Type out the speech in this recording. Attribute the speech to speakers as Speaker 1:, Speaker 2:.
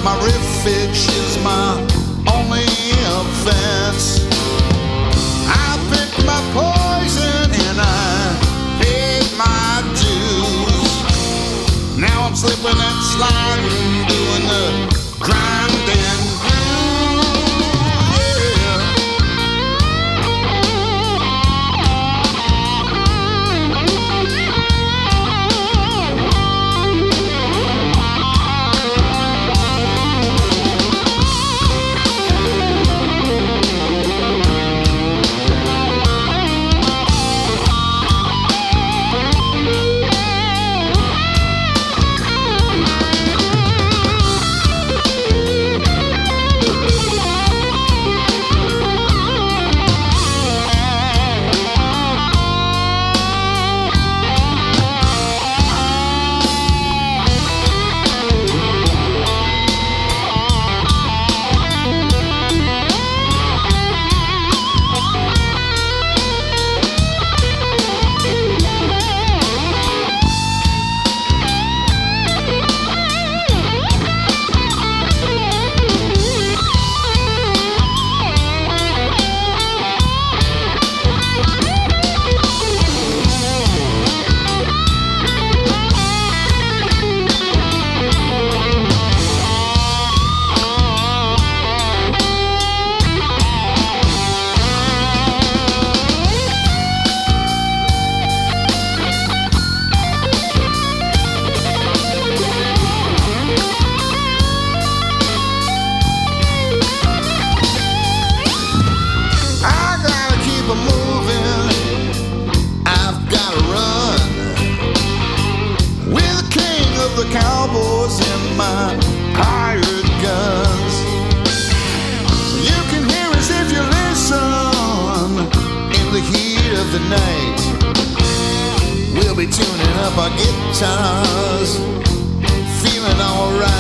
Speaker 1: My refuge is my only offense. I picked my poison and I paid my dues. Now I'm slipping and sliding, doing the grinding. The cowboys and my hired guns. You can hear us if you listen in the heat of the night. We'll be tuning up our guitars, feeling alright.